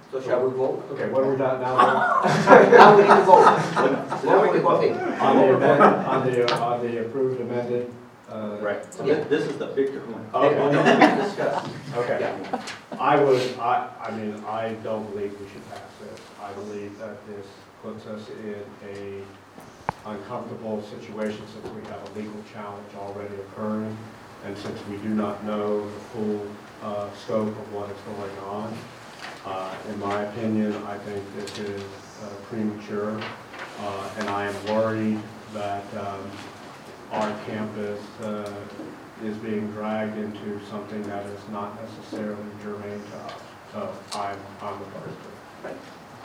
So shall we vote? Okay, what are we done now? Now we need to vote. Now we need to vote. On the approved amended. Right. So Yeah. this is the big kahuna. Okay. Discuss. Okay. Yeah. I mean, I don't believe we should pass this. I believe that this puts us in a uncomfortable situation since we have a legal challenge already occurring, and since we do not know the full scope of what is going on. In my opinion, I think this is premature, and I am worried that our campus is being dragged into something that is not necessarily germane to us. So I'm opposed to it.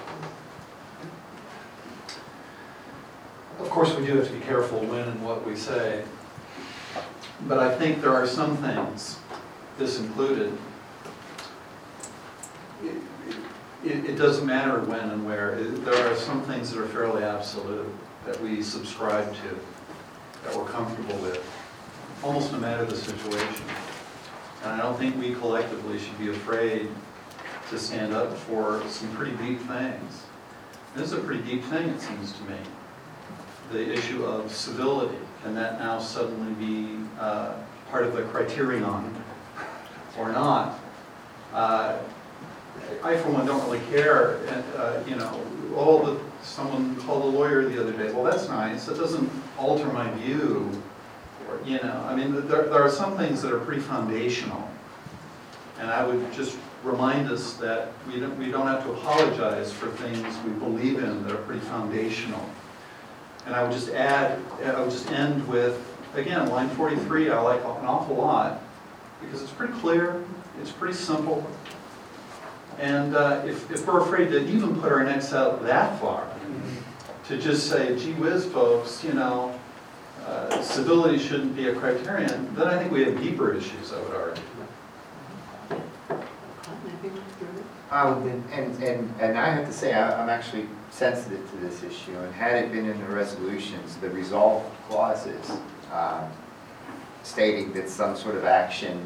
Of course, we do have to be careful when and what we say, but I think there are some things, this included, it doesn't matter when and where. There are some things that are fairly absolute that we subscribe to, that we're comfortable with, almost no matter the situation. And I don't think we collectively should be afraid to stand up for some pretty deep things. This is a pretty deep thing, it seems to me. The issue of civility, can that now suddenly be part of the criterion or not? I, for one, don't really care. And, someone called a lawyer the other day. Well, that's nice. That doesn't alter my view. Or, I mean, there are some things that are pretty foundational. And I would just remind us that we don't have to apologize for things we believe in that are pretty foundational. And I would just end with, again, line 43 I like an awful lot, because it's pretty clear, it's pretty simple. And if we're afraid to even put our necks out that far, to just say, gee whiz, folks, civility shouldn't be a criterion, then I think we have deeper issues, I would argue. And I have to say, I'm actually sensitive to this issue, and had it been in the resolutions, the resolve clauses stating that some sort of action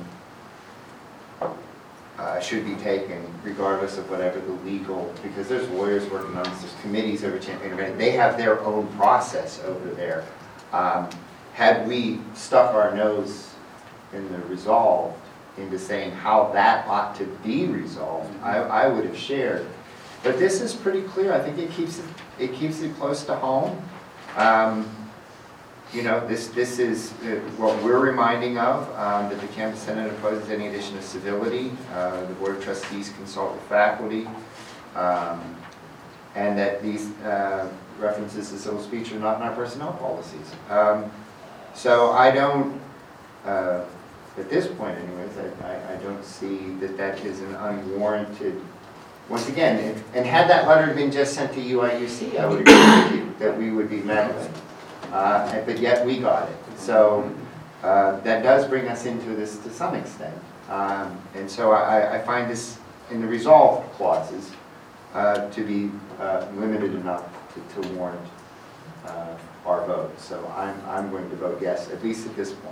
should be taken regardless of whatever the legal, because there's lawyers working on this, there's committees over Champaign, they have their own process over there. Had we stuck our nose in the resolve into saying how that ought to be resolved, I would have shared. But this is pretty clear. I think it keeps it close to home. This is what we're reminding of, that the Campus Senate opposes any addition of civility. The Board of Trustees consult with faculty, and that these references to civil speech are not in our personnel policies. So I don't, at this point anyways, I don't see that is an unwarranted, once again, and had that letter been just sent to UIUC, I would agree with you that we would be meddling. But yet we got it. So that does bring us into this to some extent. And so I find this in the resolve clauses to be limited enough to warrant our vote. So I'm going to vote yes, at least at this point.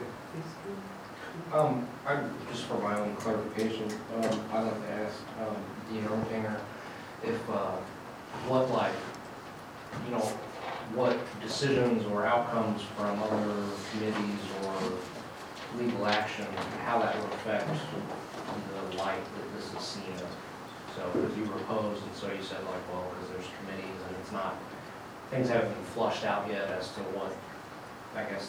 Just for my own clarification, I'd like to ask Dean Ermtinger if what decisions or outcomes from other committees or legal action, how that would affect the light that this is seen as. So, because you proposed, and so you said, because there's committees and it's not, things haven't been flushed out yet as to what, I guess,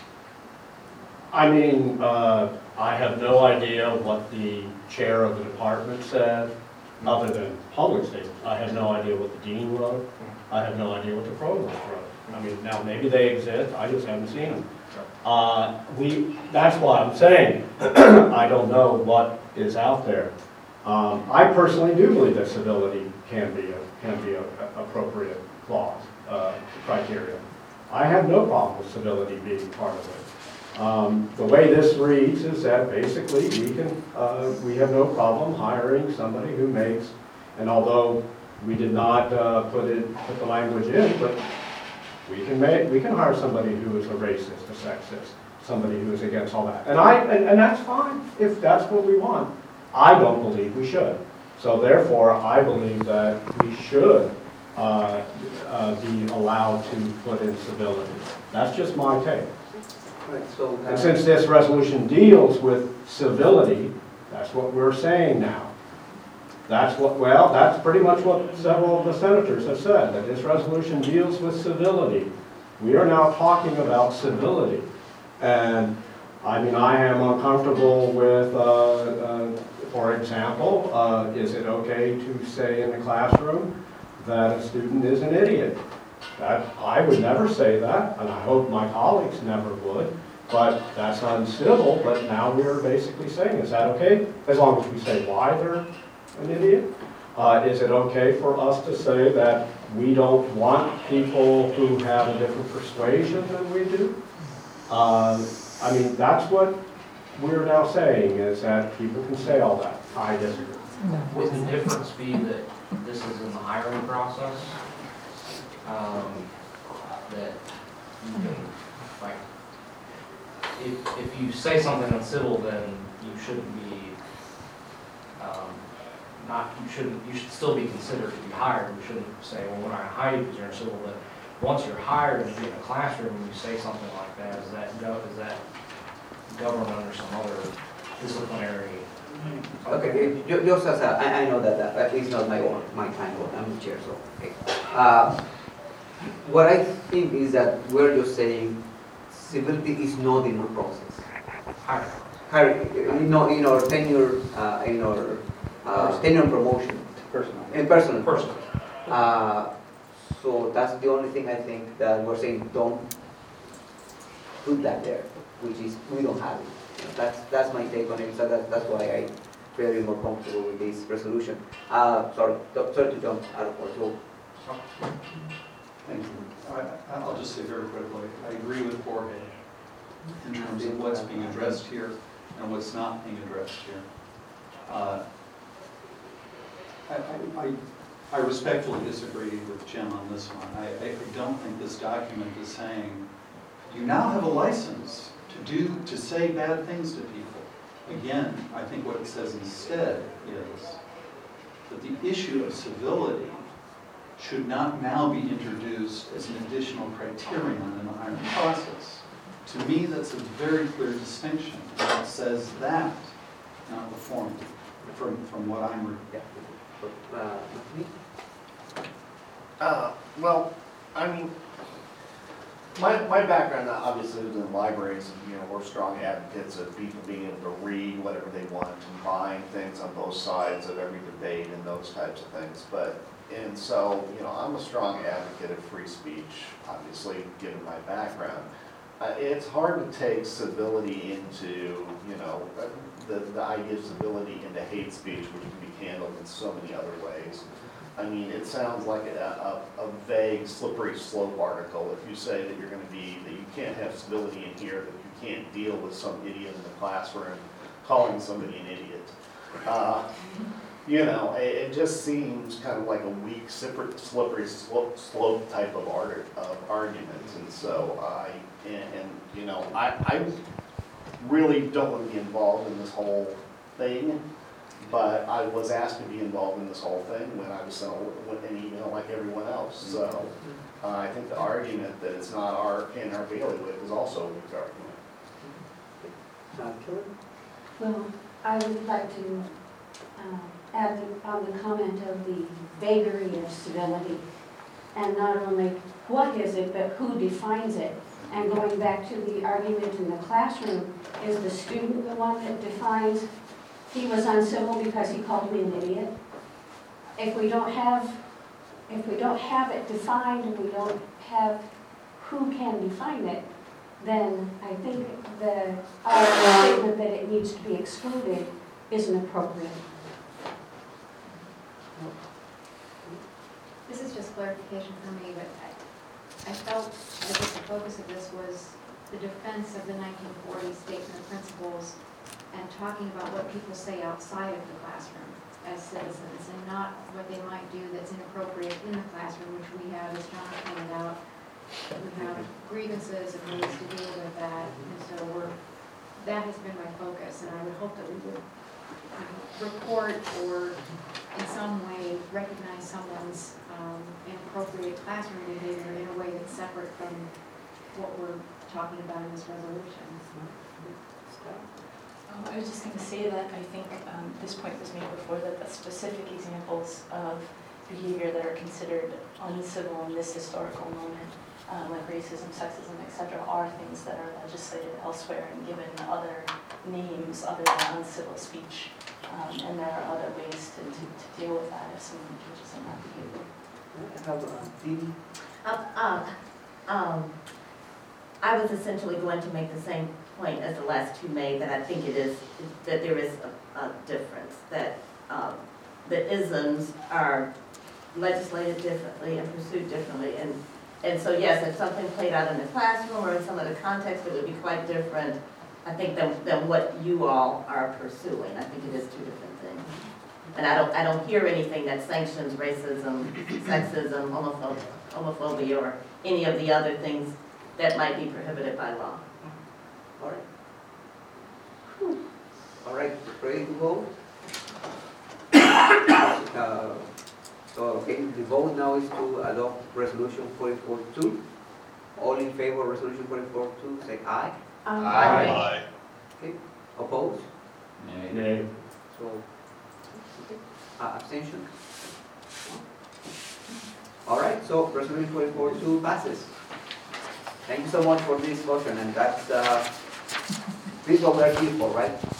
I have no idea what the chair of the department said, other than public statements. I have no idea what the dean wrote. I have no idea what the provost wrote. Now maybe they exist, I just haven't seen them. That's why I'm saying, I don't know what is out there. I personally do believe that civility can be an appropriate clause, criteria. I have no problem with civility being part of it. The way this reads is that basically we have no problem hiring somebody who makes, and although we did not put the language in, but we can hire somebody who is a racist, a sexist, somebody who is against all that. And that's fine if that's what we want. I don't believe we should. So therefore, I believe that we should be allowed to put in civility. That's just my take. Right, so, And since this resolution deals with civility, that's what we're saying now. That's pretty much what several of the senators have said, that this resolution deals with civility. We are now talking about civility. And, I mean, I am uncomfortable with, for example, is it okay to say in the classroom that a student is an idiot? I would never say that, and I hope my colleagues never would, but that's uncivil. But now we're basically saying, is that okay? As long as we say why they're an idiot. Is it okay for us to say that we don't want people who have a different persuasion than we do? I mean, that's what we're now saying, is that people can say all that. I disagree. Would the difference be that this is in the hiring process? That you can, like, if you say something uncivil, then you shouldn't be, you should still be considered to be hired. You shouldn't say, well, we're not going to hire you because you're uncivil, but once you're hired and you're in a classroom and you say something like that, is that governed under some other disciplinary? okay, just as I know that at least not my time, I'm the chair, so, okay. What I think is that we're just saying civility is not in our process. In our tenure, in our tenure and promotion. Personal. So that's the only thing I think that we're saying, don't put that there, which is we don't have it. That's my take on it, so that's why I feel more comfortable with this resolution. Sorry to jump out of order. Thank you. I'll just say very quickly, I agree with Jorge in terms of what's being addressed here and what's not being addressed here. I respectfully disagree with Jim on this one. I don't think this document is saying you now have a license to say bad things to people. Again, I think what it says instead is that the issue of civility should not now be introduced as an additional criterion in the hiring process. To me, that's a very clear distinction. It says that, not the form, from what I'm reading. Well, I mean, my background obviously is in libraries, and we're strong advocates of people being able to read whatever they want and buying things on both sides of every debate and those types of things. And so, I'm a strong advocate of free speech, obviously, given my background. It's hard to take civility into, the idea of civility into hate speech, which can be handled in so many other ways. I mean, it sounds like a vague, slippery slope article if you say that you're going to be, that you can't have civility in here, that you can't deal with some idiot in the classroom calling somebody an idiot. It just seems kind of like a weak, slippery slope type of argument. And so I really don't want to be involved in this whole thing, but I was asked to be involved in this whole thing when I was sent an email like everyone else. So I think the argument that it's not our bailiwick is also a weak argument. Well, I would like to add on the comment of the vagary of civility, and not only what is it, but who defines it. And going back to the argument in the classroom, is the student the one that defines he was uncivil because he called me an idiot? If we don't have it defined, and we don't have who can define it, then I think the statement that it needs to be excluded isn't appropriate. This is just clarification for me, but I felt that the focus of this was the defense of the 1940 Statement of Principles and talking about what people say outside of the classroom as citizens, and not what they might do that's inappropriate in the classroom, which we have, as John pointed out, we have grievances and ways to deal with that, and so that has been my focus, and I would hope that we would report or in some way recognize someone's inappropriate classroom behavior in a way that's separate from what we're talking about in this resolution. I was just going to say that I think this point was made before, that the specific examples of behavior that are considered uncivil in this historical moment, like racism, sexism, etc., are things that are legislated elsewhere and given other names other than uncivil speech. And there are other ways to deal with that if someone engages in that behavior. I was essentially going to make the same point as the last two made, that I think it is, that there is a difference, that the isms are legislated differently and pursued differently. And so yes, if something played out in the classroom or in some other context, it would be quite different, I think, than what you all are pursuing. I think it is two different things. And I don't hear anything that sanctions racism, sexism, homophobia, or any of the other things that might be prohibited by law. All right. All right, ready to vote? Okay, the vote now is to adopt resolution 44-2. All in favor of resolution 44-2, say aye. Aye. Okay, opposed? Nay. So, abstention? All right, so resolution 44-2 passes. Thank you so much for this motion, and that's this is what we're here for, right?